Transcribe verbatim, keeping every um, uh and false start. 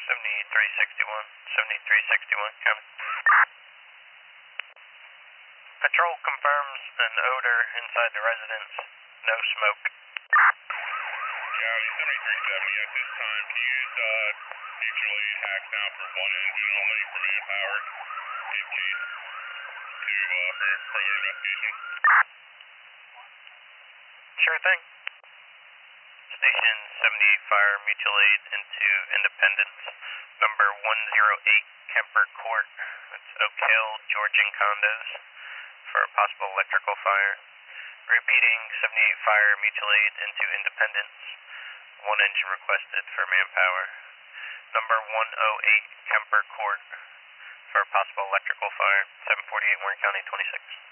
seventy-three sixty-one, seventy-three sixty-one, coming. Patrol confirms an odor inside the residence. No smoke. Yeah, seventy-three seventy at this time. Can you use uh, mutual aid hacks now for one engine only for manpower in case to uh, for further investigation? Sure thing. Station seventy-eight Fire mutual aid into Independence, number one oh eight Kemper Court. That's Oak Hill, Georgian condos for a possible electrical fire. Repeating, seventy-eight Fire mutual aid into Independence. One engine requested for manpower. Number one oh eight Kemper Court for a possible electrical fire. seven forty-eight Warren County, twenty-six.